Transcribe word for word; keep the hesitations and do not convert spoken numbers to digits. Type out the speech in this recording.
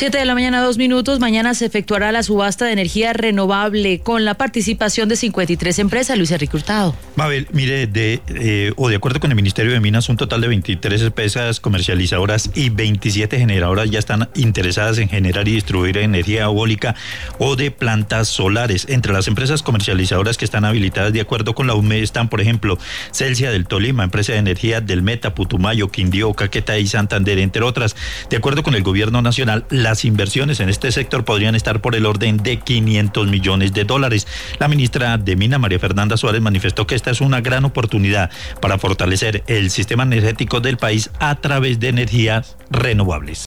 Siete de la mañana, dos minutos. Mañana se efectuará la subasta de energía renovable con la participación de cincuenta y tres empresas. Luis Enrique Hurtado. Mabel, mire, de, eh, o de acuerdo con el Ministerio de Minas, un total de veintitrés empresas comercializadoras y veintisiete generadoras ya están interesadas en generar y distribuir energía eólica o de plantas solares. Entre las empresas comercializadoras que están habilitadas de acuerdo con la U M E están, por ejemplo, Celsia del Tolima, empresa de energía del Meta, Putumayo, Quindío, Caquetá y Santander, entre otras. De acuerdo con el gobierno nacional, las inversiones en este sector podrían estar por el orden de quinientos millones de dólares. La ministra de Minas, María Fernanda Suárez, manifestó que esta es una gran oportunidad para fortalecer el sistema energético del país a través de energías renovables.